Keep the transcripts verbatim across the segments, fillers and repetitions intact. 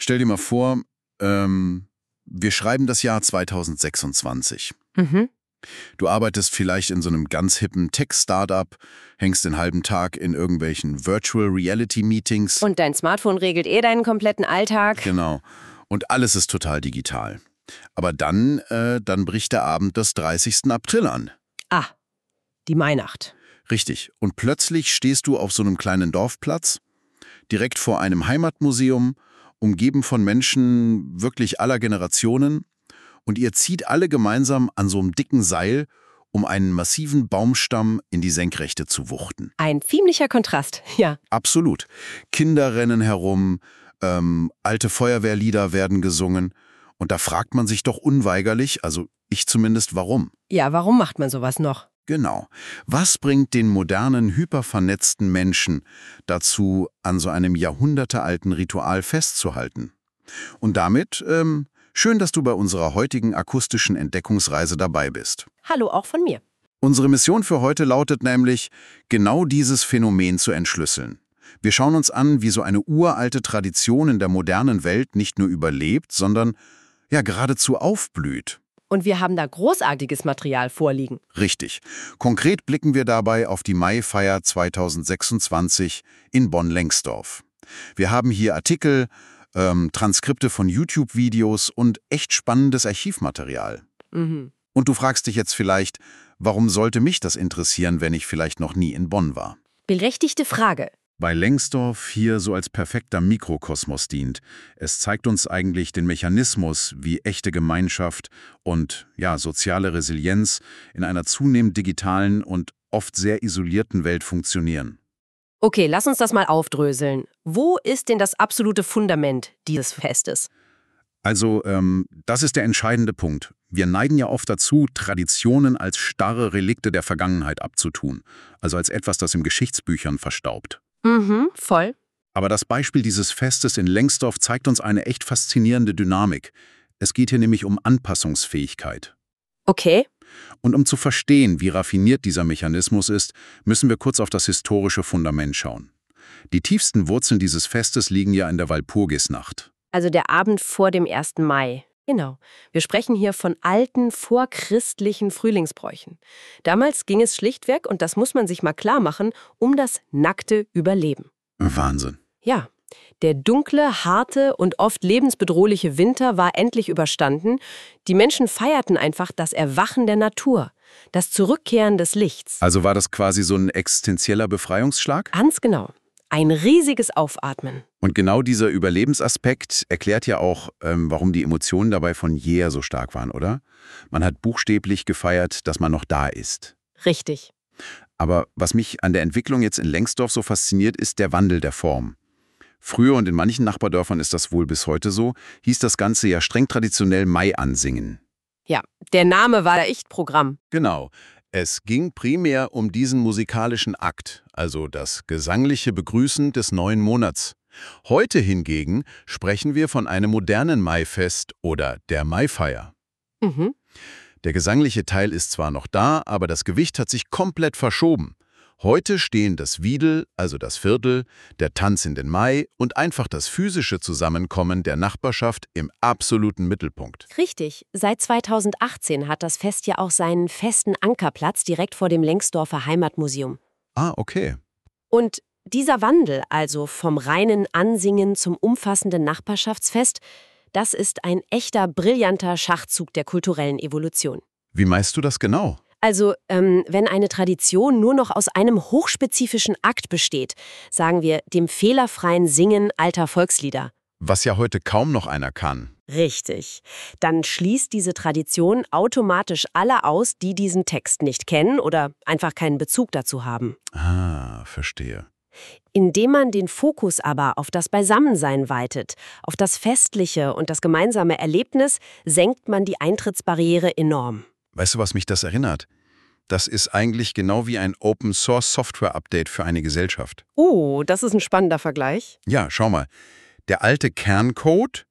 Stell dir mal vor, ähm, wir schreiben das Jahr zweitausendsechsundzwanzig. Mhm. Du arbeitest vielleicht in so einem ganz hippen Tech-Startup, hängst den halben Tag in irgendwelchen Virtual-Reality-Meetings. Und dein Smartphone regelt eh deinen kompletten Alltag. Genau. Und alles ist total digital. Aber dann, äh, dann bricht der Abend des dreißigsten April an. Ah, die Mainacht. Richtig. Und plötzlich stehst du auf so einem kleinen Dorfplatz, direkt vor einem Heimatmuseum, umgeben von Menschen wirklich aller Generationen. Und ihr zieht alle gemeinsam an so einem dicken Seil, um einen massiven Baumstamm in die Senkrechte zu wuchten. Ein ziemlicher Kontrast, ja. Absolut. Kinder rennen herum, ähm, alte Feuerwehrlieder werden gesungen. Und da fragt man sich doch unweigerlich, also ich zumindest, warum? Ja, warum macht man sowas noch? Genau. Was bringt den modernen, hypervernetzten Menschen dazu, an so einem jahrhundertealten Ritual festzuhalten? Und damit, ähm, schön, dass du bei unserer heutigen akustischen Entdeckungsreise dabei bist. Hallo auch von mir. Unsere Mission für heute lautet nämlich, genau dieses Phänomen zu entschlüsseln. Wir schauen uns an, wie so eine uralte Tradition in der modernen Welt nicht nur überlebt, sondern ja geradezu aufblüht. Und wir haben da großartiges Material vorliegen. Richtig. Konkret blicken wir dabei auf die Maifeier zweitausendsechsundzwanzig in Bonn-Lengsdorf. Wir haben hier Artikel, ähm, Transkripte von YouTube-Videos und echt spannendes Archivmaterial. Mhm. Und du fragst dich jetzt vielleicht, warum sollte mich das interessieren, wenn ich vielleicht noch nie in Bonn war? Berechtigte Frage. Weil Lengsdorf hier so als perfekter Mikrokosmos dient. Es zeigt uns eigentlich den Mechanismus, wie echte Gemeinschaft und ja, soziale Resilienz in einer zunehmend digitalen und oft sehr isolierten Welt funktionieren. Okay, lass uns das mal aufdröseln. Wo ist denn das absolute Fundament dieses Festes? Also, ähm, das ist der entscheidende Punkt. Wir neigen ja oft dazu, Traditionen als starre Relikte der Vergangenheit abzutun, also als etwas, das in Geschichtsbüchern verstaubt. Mhm, voll. Aber das Beispiel dieses Festes in Lengsdorf zeigt uns eine echt faszinierende Dynamik. Es geht hier nämlich um Anpassungsfähigkeit. Okay. Und um zu verstehen, wie raffiniert dieser Mechanismus ist, müssen wir kurz auf das historische Fundament schauen. Die tiefsten Wurzeln dieses Festes liegen ja in der Walpurgisnacht. Also der Abend vor dem ersten Mai. Genau. Wir sprechen hier von alten, vorchristlichen Frühlingsbräuchen. Damals ging es schlichtweg, und das muss man sich mal klar machen, um das nackte Überleben. Wahnsinn. Ja, der dunkle, harte und oft lebensbedrohliche Winter war endlich überstanden. Die Menschen feierten einfach das Erwachen der Natur, das Zurückkehren des Lichts. Also war das quasi so ein existenzieller Befreiungsschlag? Ganz genau. Ein riesiges Aufatmen. Und genau dieser Überlebensaspekt erklärt ja auch, ähm, warum die Emotionen dabei von jeher so stark waren, oder? Man hat buchstäblich gefeiert, dass man noch da ist. Richtig. Aber was mich an der Entwicklung jetzt in Lengsdorf so fasziniert, ist der Wandel der Form. Früher, und in manchen Nachbardörfern ist das wohl bis heute so, hieß das Ganze ja streng traditionell Mai ansingen. Ja, der Name war echt Programm. Genau. Es ging primär um diesen musikalischen Akt, also das gesangliche Begrüßen des neuen Monats. Heute hingegen sprechen wir von einem modernen Maifest oder der Maifeier. Mhm. Der gesangliche Teil ist zwar noch da, aber das Gewicht hat sich komplett verschoben. Heute stehen das Wiedel, also das Viertel, der Tanz in den Mai und einfach das physische Zusammenkommen der Nachbarschaft im absoluten Mittelpunkt. Richtig. Seit zweitausendachtzehn hat das Fest ja auch seinen festen Ankerplatz direkt vor dem Lengsdorfer Heimatmuseum. Ah, okay. Und dieser Wandel, also vom reinen Ansingen zum umfassenden Nachbarschaftsfest, das ist ein echter, brillanter Schachzug der kulturellen Evolution. Wie meinst du das genau? Also, ähm, wenn eine Tradition nur noch aus einem hochspezifischen Akt besteht, sagen wir dem fehlerfreien Singen alter Volkslieder. Was ja heute kaum noch einer kann. Richtig. Dann schließt diese Tradition automatisch alle aus, die diesen Text nicht kennen oder einfach keinen Bezug dazu haben. Ah, verstehe. Indem man den Fokus aber auf das Beisammensein weitet, auf das Festliche und das gemeinsame Erlebnis, senkt man die Eintrittsbarriere enorm. Weißt du, was mich das erinnert? Das ist eigentlich genau wie ein Open-Source-Software-Update für eine Gesellschaft. Oh, das ist ein spannender Vergleich. Ja, schau mal. Der alte Kerncode,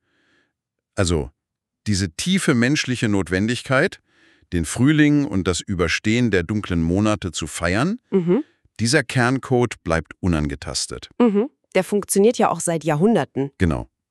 also diese tiefe menschliche Notwendigkeit, den Frühling und das Überstehen der dunklen Monate zu feiern, Mhm. dieser Kerncode bleibt unangetastet. Mhm. Der funktioniert ja auch seit Jahrhunderten. Genau.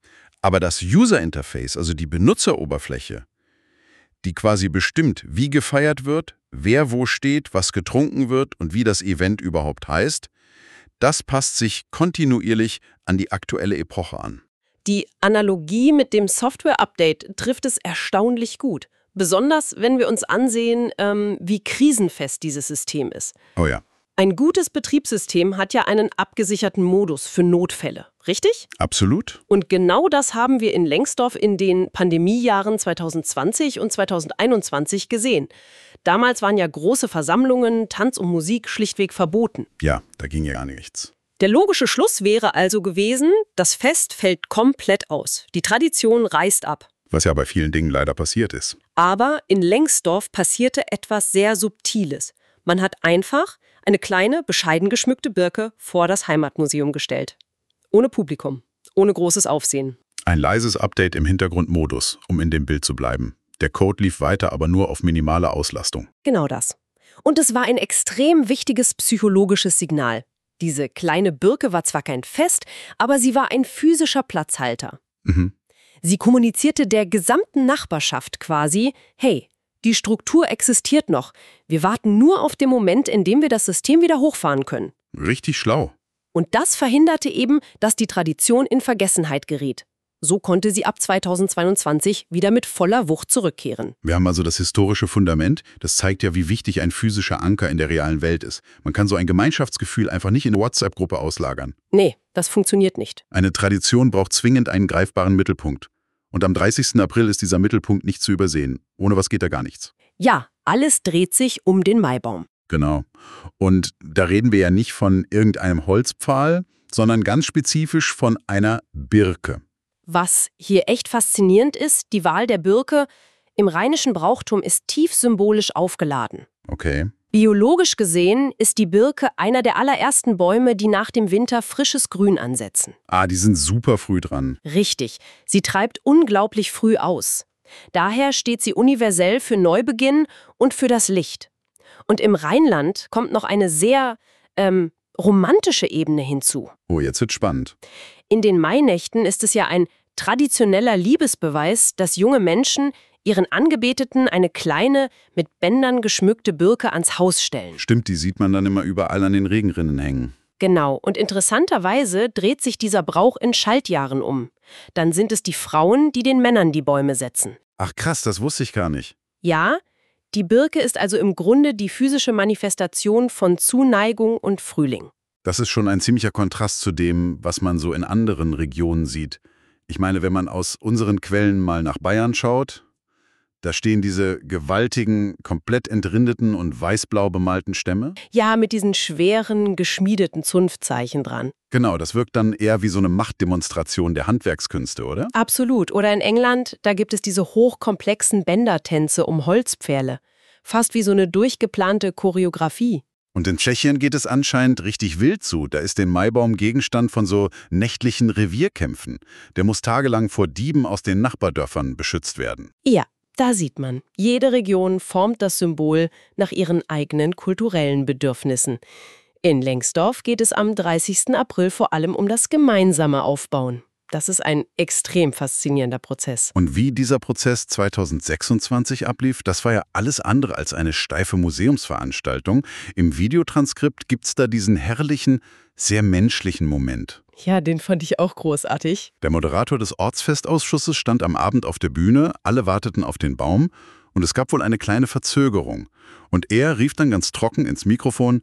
Aber das User-Interface, also die Benutzeroberfläche, die quasi bestimmt, wie gefeiert wird, wer wo steht, was getrunken wird und wie das Event überhaupt heißt, das passt sich kontinuierlich an die aktuelle Epoche an. Die Analogie mit dem Software-Update trifft es erstaunlich gut. Besonders, wenn wir uns ansehen, ähm, wie krisenfest dieses System ist. Oh ja. Ein gutes Betriebssystem hat ja einen abgesicherten Modus für Notfälle, richtig? Absolut. Und genau das haben wir in Lengsdorf in den Pandemiejahren zwanzig zwanzig und zwanzig einundzwanzig gesehen. Damals waren ja große Versammlungen, Tanz und Musik schlichtweg verboten. Ja, da ging ja gar nichts. Der logische Schluss wäre also gewesen, das Fest fällt komplett aus. Die Tradition reißt ab. Was ja bei vielen Dingen leider passiert ist. Aber in Lengsdorf passierte etwas sehr Subtiles. Man hat einfach eine kleine, bescheiden geschmückte Birke vor das Heimatmuseum gestellt. Ohne Publikum, ohne großes Aufsehen. Ein leises Update im Hintergrundmodus, um in dem Bild zu bleiben. Der Code lief weiter, aber nur auf minimale Auslastung. Genau das. Und es war ein extrem wichtiges psychologisches Signal. Diese kleine Birke war zwar kein Fest, aber sie war ein physischer Platzhalter. Mhm. Sie kommunizierte der gesamten Nachbarschaft quasi, hey, die Struktur existiert noch. Wir warten nur auf den Moment, in dem wir das System wieder hochfahren können. Richtig schlau. Und das verhinderte eben, dass die Tradition in Vergessenheit geriet. So konnte sie ab zweitausendzweiundzwanzig wieder mit voller Wucht zurückkehren. Wir haben also das historische Fundament. Das zeigt ja, wie wichtig ein physischer Anker in der realen Welt ist. Man kann so ein Gemeinschaftsgefühl einfach nicht in eine WhatsApp-Gruppe auslagern. Nee, das funktioniert nicht. Eine Tradition braucht zwingend einen greifbaren Mittelpunkt. Und am dreißigsten April ist dieser Mittelpunkt nicht zu übersehen. Ohne was geht da gar nichts. Ja, alles dreht sich um den Maibaum. Genau. Und da reden wir ja nicht von irgendeinem Holzpfahl, sondern ganz spezifisch von einer Birke. Was hier echt faszinierend ist, die Wahl der Birke im rheinischen Brauchtum ist tief symbolisch aufgeladen. Okay. Biologisch gesehen ist die Birke einer der allerersten Bäume, die nach dem Winter frisches Grün ansetzen. Ah, die sind super früh dran. Richtig, sie treibt unglaublich früh aus. Daher steht sie universell für Neubeginn und für das Licht. Und im Rheinland kommt noch eine sehr ähm, romantische Ebene hinzu. Oh, jetzt wird spannend. In den Mainächten ist es ja ein traditioneller Liebesbeweis, dass junge Menschen ihren Angebeteten eine kleine, mit Bändern geschmückte Birke ans Haus stellen. Stimmt, die sieht man dann immer überall an den Regenrinnen hängen. Genau, und interessanterweise dreht sich dieser Brauch in Schaltjahren um. Dann sind es die Frauen, die den Männern die Bäume setzen. Ach krass, das wusste ich gar nicht. Ja, die Birke ist also im Grunde die physische Manifestation von Zuneigung und Frühling. Das ist schon ein ziemlicher Kontrast zu dem, was man so in anderen Regionen sieht. Ich meine, wenn man aus unseren Quellen mal nach Bayern schaut, da stehen diese gewaltigen, komplett entrindeten und weißblau bemalten Stämme. Ja, mit diesen schweren, geschmiedeten Zunftzeichen dran. Genau, das wirkt dann eher wie so eine Machtdemonstration der Handwerkskünste, oder? Absolut. Oder in England, da gibt es diese hochkomplexen Bändertänze um Holzpfähle. Fast wie so eine durchgeplante Choreografie. Und in Tschechien geht es anscheinend richtig wild zu. Da ist der Maibaum Gegenstand von so nächtlichen Revierkämpfen. Der muss tagelang vor Dieben aus den Nachbardörfern beschützt werden. Ja, da sieht man. Jede Region formt das Symbol nach ihren eigenen kulturellen Bedürfnissen. In Lengsdorf geht es am dreißigsten April vor allem um das gemeinsame Aufbauen. Das ist ein extrem faszinierender Prozess. Und wie dieser Prozess zweitausendsechsundzwanzig ablief, das war ja alles andere als eine steife Museumsveranstaltung. Im Videotranskript gibt's da diesen herrlichen, sehr menschlichen Moment. Ja, den fand ich auch großartig. Der Moderator des Ortsfestausschusses stand am Abend auf der Bühne, alle warteten auf den Baum und es gab wohl eine kleine Verzögerung. Und er rief dann ganz trocken ins Mikrofon: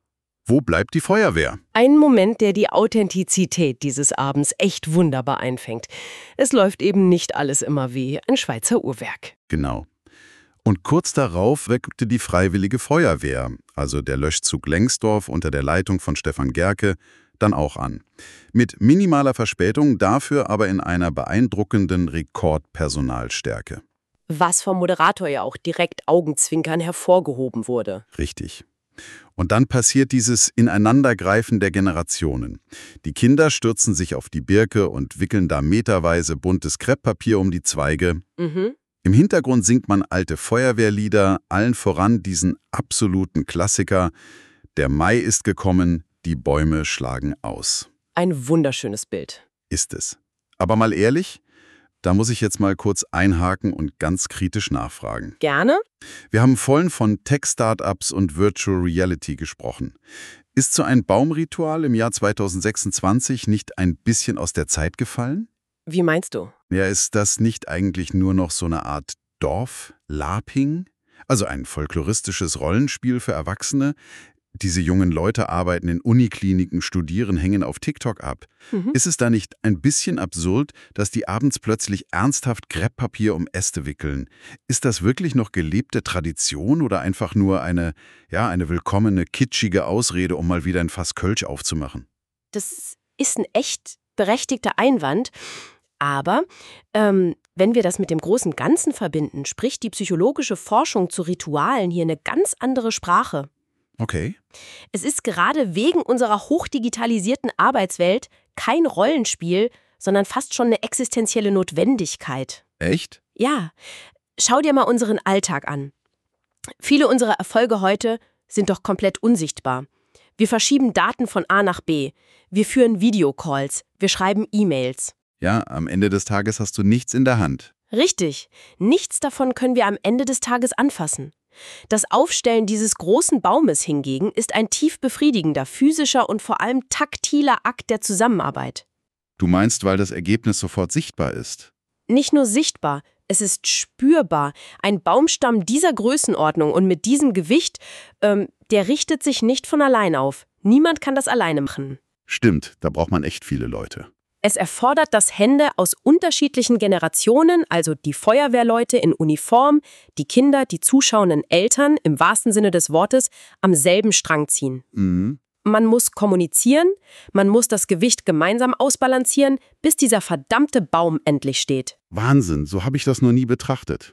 Wo bleibt die Feuerwehr? Ein Moment, der die Authentizität dieses Abends echt wunderbar einfängt. Es läuft eben nicht alles immer wie ein Schweizer Uhrwerk. Genau. Und kurz darauf weckte die Freiwillige Feuerwehr, also der Löschzug Lengsdorf unter der Leitung von Stefan Gerke, dann auch an. Mit minimaler Verspätung, dafür aber in einer beeindruckenden Rekordpersonalstärke. Was vom Moderator ja auch direkt Augenzwinkern hervorgehoben wurde. Richtig. Und dann passiert dieses Ineinandergreifen der Generationen. Die Kinder stürzen sich auf die Birke und wickeln da meterweise buntes Krepppapier um die Zweige. Mhm. Im Hintergrund singt man alte Feuerwehrlieder, allen voran diesen absoluten Klassiker: Der Mai ist gekommen, die Bäume schlagen aus. Ein wunderschönes Bild. Ist es. Aber mal ehrlich, Da muss ich jetzt mal kurz einhaken und ganz kritisch nachfragen. Gerne. Wir haben vorhin von Tech-Startups und Virtual Reality gesprochen. Ist so ein Baumritual im Jahr zweitausendsechsundzwanzig nicht ein bisschen aus der Zeit gefallen? Wie meinst du? Ja, ist das nicht eigentlich nur noch so eine Art Dorf-Laping? Also ein folkloristisches Rollenspiel für Erwachsene? Diese jungen Leute arbeiten in Unikliniken, studieren, hängen auf TikTok ab. Mhm. Ist es da nicht ein bisschen absurd, dass die abends plötzlich ernsthaft Krepppapier um Äste wickeln? Ist das wirklich noch gelebte Tradition oder einfach nur eine, ja, eine willkommene, kitschige Ausrede, um mal wieder ein Fass Kölsch aufzumachen? Das ist ein echt berechtigter Einwand. Aber ähm, wenn wir das mit dem großen Ganzen verbinden, spricht die psychologische Forschung zu Ritualen hier eine ganz andere Sprache. Okay. Es ist gerade wegen unserer hochdigitalisierten Arbeitswelt kein Rollenspiel, sondern fast schon eine existenzielle Notwendigkeit. Echt? Ja, schau dir mal unseren Alltag an. Viele unserer Erfolge heute sind doch komplett unsichtbar. Wir verschieben Daten von A nach B. Wir führen Videocalls. Wir schreiben E-Mails. Ja, am Ende des Tages hast du nichts in der Hand. Richtig. Nichts davon können wir am Ende des Tages anfassen. Das Aufstellen dieses großen Baumes hingegen ist ein tief befriedigender, physischer und vor allem taktiler Akt der Zusammenarbeit. Du meinst, weil das Ergebnis sofort sichtbar ist? Nicht nur sichtbar, es ist spürbar. Ein Baumstamm dieser Größenordnung und mit diesem Gewicht, ähm, der richtet sich nicht von allein auf. Niemand kann das alleine machen. Stimmt, da braucht man echt viele Leute. Es erfordert, dass Hände aus unterschiedlichen Generationen, also die Feuerwehrleute in Uniform, die Kinder, die zuschauenden Eltern, im wahrsten Sinne des Wortes, am selben Strang ziehen. Mhm. Man muss kommunizieren, man muss das Gewicht gemeinsam ausbalancieren, bis dieser verdammte Baum endlich steht. Wahnsinn, so habe ich das noch nie betrachtet.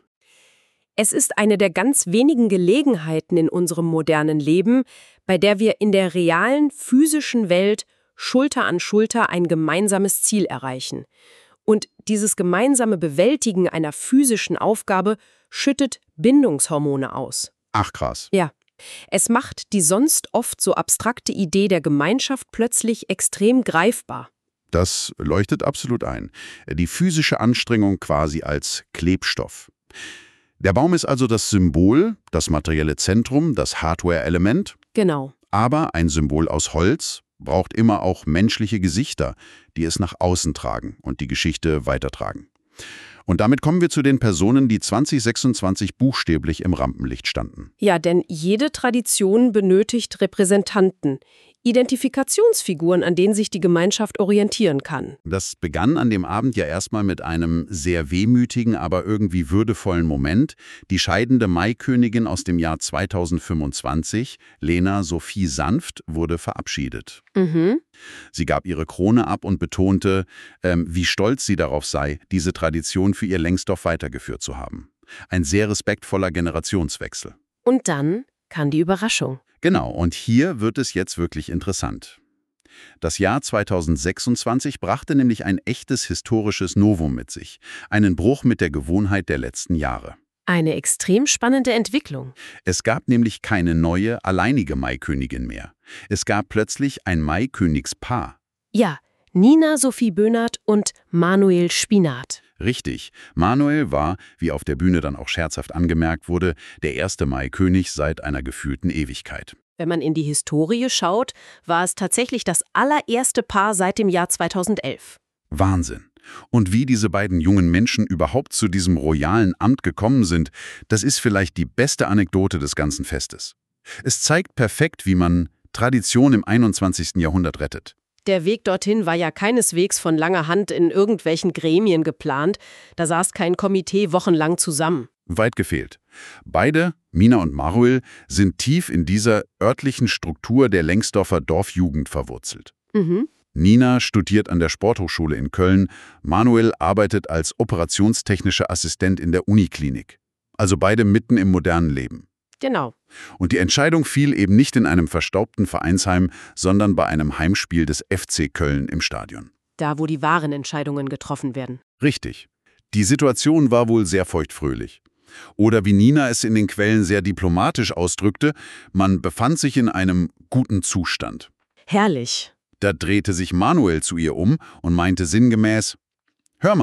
Es ist eine der ganz wenigen Gelegenheiten in unserem modernen Leben, bei der wir in der realen, physischen Welt Schulter an Schulter ein gemeinsames Ziel erreichen. Und dieses gemeinsame Bewältigen einer physischen Aufgabe schüttet Bindungshormone aus. Ach krass. Ja. Es macht die sonst oft so abstrakte Idee der Gemeinschaft plötzlich extrem greifbar. Das leuchtet absolut ein. Die physische Anstrengung quasi als Klebstoff. Der Baum ist also das Symbol, das materielle Zentrum, das Hardware-Element. Genau. Aber ein Symbol aus Holz braucht immer auch menschliche Gesichter, die es nach außen tragen und die Geschichte weitertragen. Und damit kommen wir zu den Personen, die zwanzig sechsundzwanzig buchstäblich im Rampenlicht standen. Ja, denn jede Tradition benötigt Repräsentanten, Identifikationsfiguren, an denen sich die Gemeinschaft orientieren kann. Das begann an dem Abend ja erstmal mit einem sehr wehmütigen, aber irgendwie würdevollen Moment. Die scheidende Maikönigin aus dem Jahr zweitausendfünfundzwanzig, Lena Sophie Sanft, wurde verabschiedet. Mhm. Sie gab ihre Krone ab und betonte, ähm, wie stolz sie darauf sei, diese Tradition für ihr Lengsdorf weitergeführt zu haben. Ein sehr respektvoller Generationswechsel. Und dann kam die Überraschung. Genau, und hier wird es jetzt wirklich interessant. Das Jahr zweitausendsechsundzwanzig brachte nämlich ein echtes historisches Novum mit sich, einen Bruch mit der Gewohnheit der letzten Jahre. Eine extrem spannende Entwicklung. Es gab nämlich keine neue, alleinige Maikönigin mehr. Es gab plötzlich ein Maikönigspaar. Ja, Nina Sophie Böhnert und Manuel Spinat. Richtig, Manuel war, wie auf der Bühne dann auch scherzhaft angemerkt wurde, der erste Maikönig seit einer gefühlten Ewigkeit. Wenn man in die Historie schaut, war es tatsächlich das allererste Paar seit dem Jahr zweitausendelf. Wahnsinn. Und wie diese beiden jungen Menschen überhaupt zu diesem royalen Amt gekommen sind, das ist vielleicht die beste Anekdote des ganzen Festes. Es zeigt perfekt, wie man Tradition im einundzwanzigsten Jahrhundert rettet. Der Weg dorthin war ja keineswegs von langer Hand in irgendwelchen Gremien geplant. Da saß kein Komitee wochenlang zusammen. Weit gefehlt. Beide, Mina und Manuel, sind tief in dieser örtlichen Struktur der Lengsdorfer Dorfjugend verwurzelt. Mhm. Nina studiert an der Sporthochschule in Köln, Manuel arbeitet als operationstechnischer Assistent in der Uniklinik. Also beide mitten im modernen Leben. Genau. Und die Entscheidung fiel eben nicht in einem verstaubten Vereinsheim, sondern bei einem Heimspiel des F C Köln im Stadion. Da, wo die wahren Entscheidungen getroffen werden. Richtig. Die Situation war wohl sehr feuchtfröhlich. Oder wie Nina es in den Quellen sehr diplomatisch ausdrückte, man befand sich in einem guten Zustand. Herrlich. Da drehte sich Manuel zu ihr um und meinte sinngemäß: »Hör mal,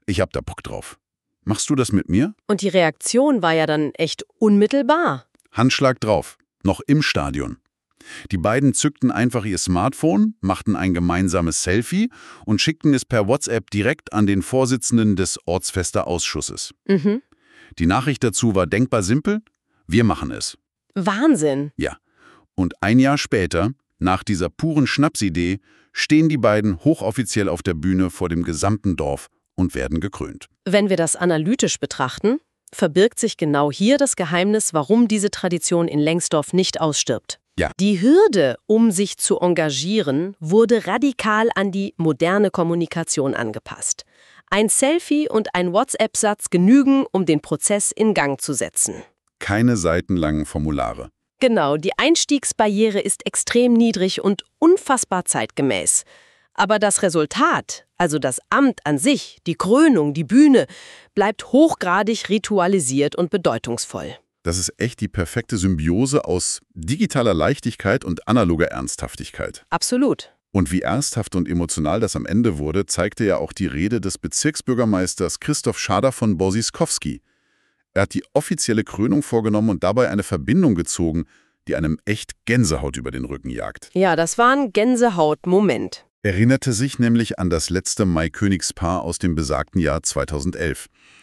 ich hab da Bock drauf. Machst du das mit mir? Und die Reaktion war ja dann echt unmittelbar. Handschlag drauf. Noch im Stadion. Die beiden zückten einfach ihr Smartphone, machten ein gemeinsames Selfie und schickten es per WhatsApp direkt an den Vorsitzenden des Ortsfester-Ausschusses. Mhm. Die Nachricht dazu war denkbar simpel: Wir machen es. Wahnsinn. Ja. Und ein Jahr später, nach dieser puren Schnapsidee, stehen die beiden hochoffiziell auf der Bühne vor dem gesamten Dorf und werden gekrönt. Wenn wir das analytisch betrachten, verbirgt sich genau hier das Geheimnis, warum diese Tradition in Lengsdorf nicht ausstirbt. Ja. Die Hürde, um sich zu engagieren, wurde radikal an die moderne Kommunikation angepasst. Ein Selfie und ein WhatsApp-Satz genügen, um den Prozess in Gang zu setzen. Keine seitenlangen Formulare. Genau, die Einstiegsbarriere ist extrem niedrig und unfassbar zeitgemäß. Aber das Resultat, also das Amt an sich, die Krönung, die Bühne, bleibt hochgradig ritualisiert und bedeutungsvoll. Das ist echt die perfekte Symbiose aus digitaler Leichtigkeit und analoger Ernsthaftigkeit. Absolut. Und wie ernsthaft und emotional das am Ende wurde, zeigte ja auch die Rede des Bezirksbürgermeisters Christoph Schader von Borsiskowski. Er hat die offizielle Krönung vorgenommen und dabei eine Verbindung gezogen, die einem echt Gänsehaut über den Rücken jagt. Ja, das war ein Gänsehaut-Moment. Erinnerte sich nämlich an das letzte Maikönigspaar aus dem besagten Jahr zweitausendelf.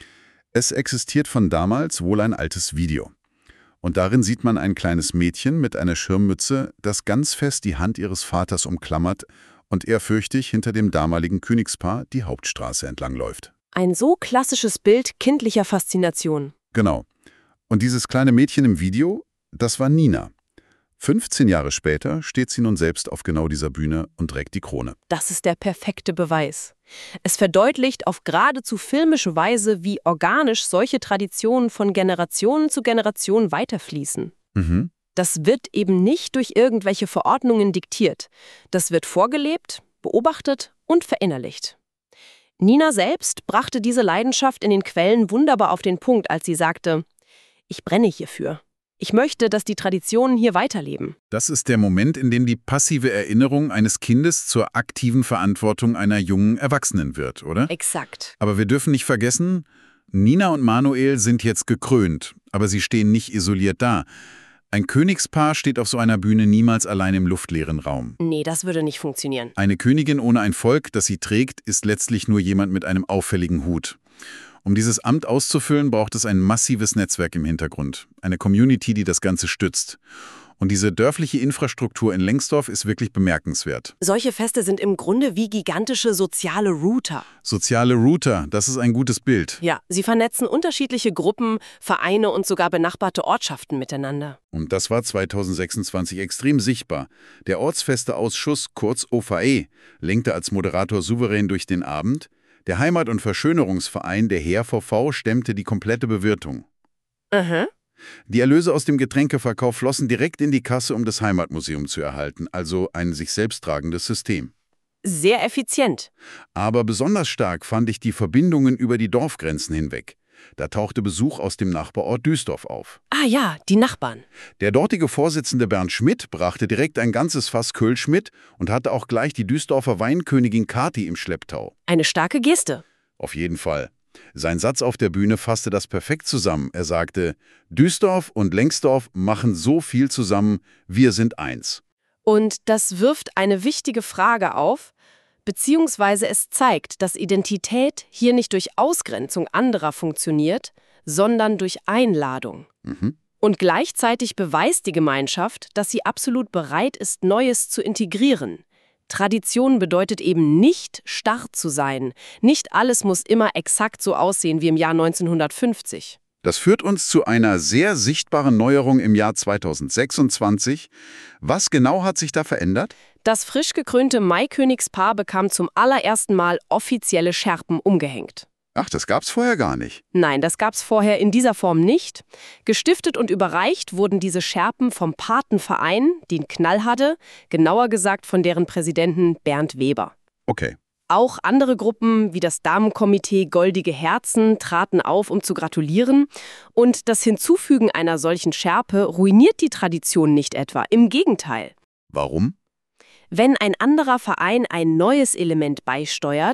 Es existiert von damals wohl ein altes Video. Und darin sieht man ein kleines Mädchen mit einer Schirmmütze, das ganz fest die Hand ihres Vaters umklammert und ehrfürchtig hinter dem damaligen Königspaar die Hauptstraße entlangläuft. Ein so klassisches Bild kindlicher Faszination. Genau. Und dieses kleine Mädchen im Video, das war Nina. fünfzehn Jahre später steht sie nun selbst auf genau dieser Bühne und trägt die Krone. Das ist der perfekte Beweis. Es verdeutlicht auf geradezu filmische Weise, wie organisch solche Traditionen von Generation zu Generation weiterfließen. Mhm. Das wird eben nicht durch irgendwelche Verordnungen diktiert. Das wird vorgelebt, beobachtet und verinnerlicht. Nina selbst brachte diese Leidenschaft in den Quellen wunderbar auf den Punkt, als sie sagte: Ich brenne hierfür. Ich möchte, dass die Traditionen hier weiterleben. Das ist der Moment, in dem die passive Erinnerung eines Kindes zur aktiven Verantwortung einer jungen Erwachsenen wird, oder? Exakt. Aber wir dürfen nicht vergessen, Nina und Manuel sind jetzt gekrönt, aber sie stehen nicht isoliert da. Ein Königspaar steht auf so einer Bühne niemals allein im luftleeren Raum. Nee, das würde nicht funktionieren. Eine Königin ohne ein Volk, das sie trägt, ist letztlich nur jemand mit einem auffälligen Hut. Um dieses Amt auszufüllen, braucht es ein massives Netzwerk im Hintergrund, eine Community, die das Ganze stützt. Und diese dörfliche Infrastruktur in Lengsdorf ist wirklich bemerkenswert. Solche Feste sind im Grunde wie gigantische soziale Router. Soziale Router, das ist ein gutes Bild. Ja, sie vernetzen unterschiedliche Gruppen, Vereine und sogar benachbarte Ortschaften miteinander. Und das war zweitausendsechsundzwanzig extrem sichtbar. Der Ortsfeste-Ausschuss, kurz O V E, lenkte als Moderator souverän durch den Abend. Der Heimat- und Verschönerungsverein, der H E R V V, stemmte die komplette Bewirtung. Aha. Die Erlöse aus dem Getränkeverkauf flossen direkt in die Kasse, um das Heimatmuseum zu erhalten, also ein sich selbst tragendes System. Sehr effizient. Aber besonders stark fand ich die Verbindungen über die Dorfgrenzen hinweg. Da tauchte Besuch aus dem Nachbarort Duisdorf auf. Ah ja, die Nachbarn. Der dortige Vorsitzende Bernd Schmidt brachte direkt ein ganzes Fass Kölsch mit und hatte auch gleich die Duisdorfer Weinkönigin Kathi im Schlepptau. Eine starke Geste. Auf jeden Fall. Sein Satz auf der Bühne fasste das perfekt zusammen. Er sagte: Duisdorf und Lengsdorf machen so viel zusammen, wir sind eins. Und das wirft eine wichtige Frage auf, beziehungsweise es zeigt, dass Identität hier nicht durch Ausgrenzung anderer funktioniert, sondern durch Einladung. Mhm. Und gleichzeitig beweist die Gemeinschaft, dass sie absolut bereit ist, Neues zu integrieren. Tradition bedeutet eben nicht, starr zu sein. Nicht alles muss immer exakt so aussehen wie im Jahr neunzehnhundertfünfzig. Das führt uns zu einer sehr sichtbaren Neuerung im Jahr zweitausendsechsundzwanzig. Was genau hat sich da verändert? Das frisch gekrönte Maikönigspaar bekam zum allerersten Mal offizielle Schärpen umgehängt. Ach, das gab's vorher gar nicht. Nein, das gab's vorher in dieser Form nicht. Gestiftet und überreicht wurden diese Schärpen vom Patenverein, den Knall hatte, genauer gesagt von deren Präsidenten Bernd Weber. Okay. Auch andere Gruppen wie das Damenkomitee Goldige Herzen traten auf, um zu gratulieren. Und das Hinzufügen einer solchen Schärpe ruiniert die Tradition nicht etwa. Im Gegenteil. Warum? Wenn ein anderer Verein ein neues Element beisteuert,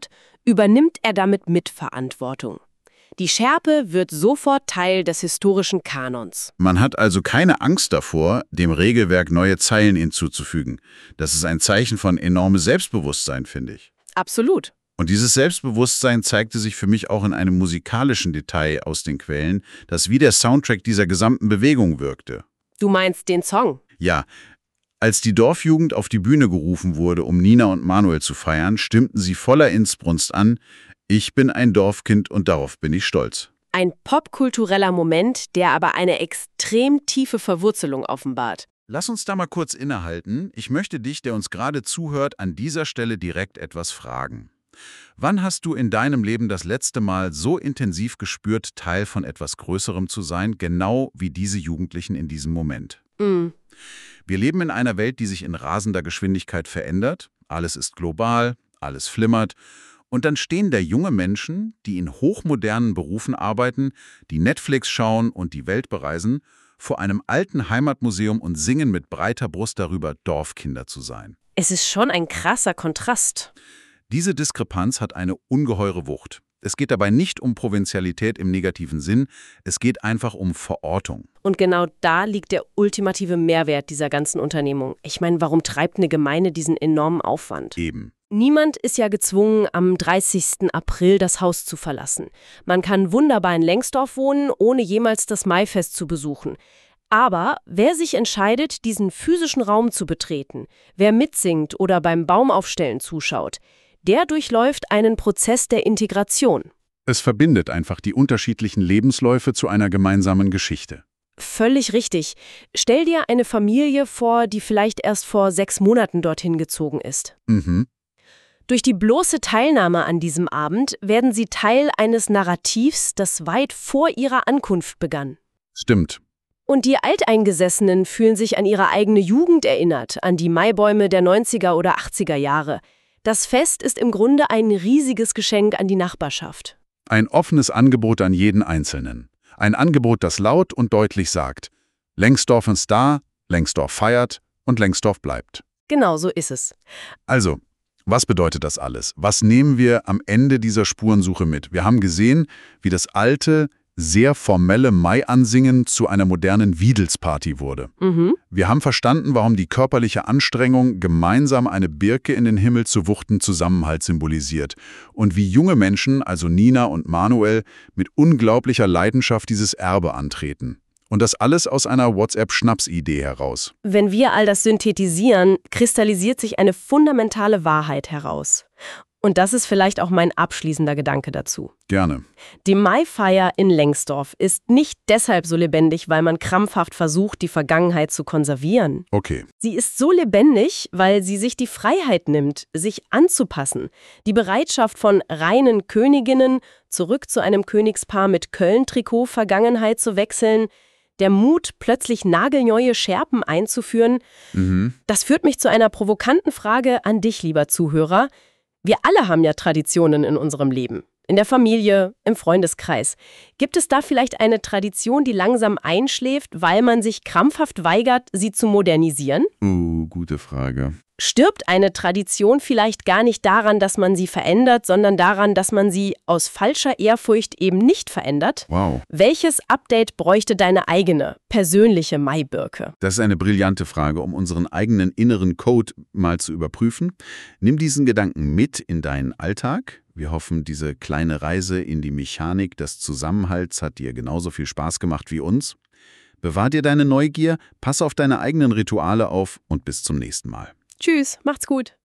übernimmt er damit Mitverantwortung. Die Scherpe wird sofort Teil des historischen Kanons. Man hat also keine Angst davor, dem Regelwerk neue Zeilen hinzuzufügen. Das ist ein Zeichen von enormem Selbstbewusstsein, finde ich. Absolut. Und dieses Selbstbewusstsein zeigte sich für mich auch in einem musikalischen Detail aus den Quellen, das wie der Soundtrack dieser gesamten Bewegung wirkte. Du meinst den Song? Ja, als die Dorfjugend auf die Bühne gerufen wurde, um Nina und Manuel zu feiern, stimmten sie voller Inbrunst an: Ich bin ein Dorfkind und darauf bin ich stolz. Ein popkultureller Moment, der aber eine extrem tiefe Verwurzelung offenbart. Lass uns da mal kurz innehalten. Ich möchte dich, der uns gerade zuhört, an dieser Stelle direkt etwas fragen. Wann hast du in deinem Leben das letzte Mal so intensiv gespürt, Teil von etwas Größerem zu sein, genau wie diese Jugendlichen in diesem Moment? Mm. Wir leben in einer Welt, die sich in rasender Geschwindigkeit verändert. Alles ist global, alles flimmert. Und dann stehen da junge Menschen, die in hochmodernen Berufen arbeiten, die Netflix schauen und die Welt bereisen, vor einem alten Heimatmuseum und singen mit breiter Brust darüber, Dorfkinder zu sein. Es ist schon ein krasser Kontrast. Diese Diskrepanz hat eine ungeheure Wucht. Es geht dabei nicht um Provinzialität im negativen Sinn, es geht einfach um Verortung. Und genau da liegt der ultimative Mehrwert dieser ganzen Unternehmung. Ich meine, warum treibt eine Gemeinde diesen enormen Aufwand? Eben. Niemand ist ja gezwungen, am dreißigsten April das Haus zu verlassen. Man kann wunderbar in Lengsdorf wohnen, ohne jemals das Maifest zu besuchen. Aber wer sich entscheidet, diesen physischen Raum zu betreten, wer mitsingt oder beim Baumaufstellen zuschaut, der durchläuft einen Prozess der Integration. Es verbindet einfach die unterschiedlichen Lebensläufe zu einer gemeinsamen Geschichte. Völlig richtig. Stell dir eine Familie vor, die vielleicht erst vor sechs Monaten dorthin gezogen ist. Mhm. Durch die bloße Teilnahme an diesem Abend werden sie Teil eines Narrativs, das weit vor ihrer Ankunft begann. Stimmt. Und die Alteingesessenen fühlen sich an ihre eigene Jugend erinnert, an die Maibäume der neunziger oder achtziger Jahre. Das Fest ist im Grunde ein riesiges Geschenk an die Nachbarschaft. Ein offenes Angebot an jeden Einzelnen. Ein Angebot, das laut und deutlich sagt: Lengsdorf ist da, Lengsdorf feiert und Lengsdorf bleibt. Genau so ist es. Also, was bedeutet das alles? Was nehmen wir am Ende dieser Spurensuche mit? Wir haben gesehen, wie das alte, sehr formelle Mai-Ansingen zu einer modernen Wiedelsparty wurde. Mhm. Wir haben verstanden, warum die körperliche Anstrengung, gemeinsam eine Birke in den Himmel zu wuchten, Zusammenhalt symbolisiert. Und wie junge Menschen, also Nina und Manuel, mit unglaublicher Leidenschaft dieses Erbe antreten. Und das alles aus einer WhatsApp-Schnapsidee heraus. Wenn wir all das synthetisieren, kristallisiert sich eine fundamentale Wahrheit heraus. Und das ist vielleicht auch mein abschließender Gedanke dazu. Gerne. Die Maifeier in Lengsdorf ist nicht deshalb so lebendig, weil man krampfhaft versucht, die Vergangenheit zu konservieren. Okay. Sie ist so lebendig, weil sie sich die Freiheit nimmt, sich anzupassen. Die Bereitschaft von reinen Königinnen zurück zu einem Königspaar mit Köln-Trikot Vergangenheit zu wechseln, der Mut, plötzlich nagelneue Scherpen einzuführen. Mhm. Das führt mich zu einer provokanten Frage an dich, lieber Zuhörer. Wir alle haben ja Traditionen in unserem Leben. In der Familie, im Freundeskreis. Gibt es da vielleicht eine Tradition, die langsam einschläft, weil man sich krampfhaft weigert, sie zu modernisieren? Uh, gute Frage. Stirbt eine Tradition vielleicht gar nicht daran, dass man sie verändert, sondern daran, dass man sie aus falscher Ehrfurcht eben nicht verändert? Wow. Welches Update bräuchte deine eigene, persönliche Maibirke? Das ist eine brillante Frage, um unseren eigenen inneren Code mal zu überprüfen. Nimm diesen Gedanken mit in deinen Alltag. Wir hoffen, diese kleine Reise in die Mechanik des Zusammenhalts hat dir genauso viel Spaß gemacht wie uns. Bewahr dir deine Neugier, pass auf deine eigenen Rituale auf und bis zum nächsten Mal. Tschüss, macht's gut.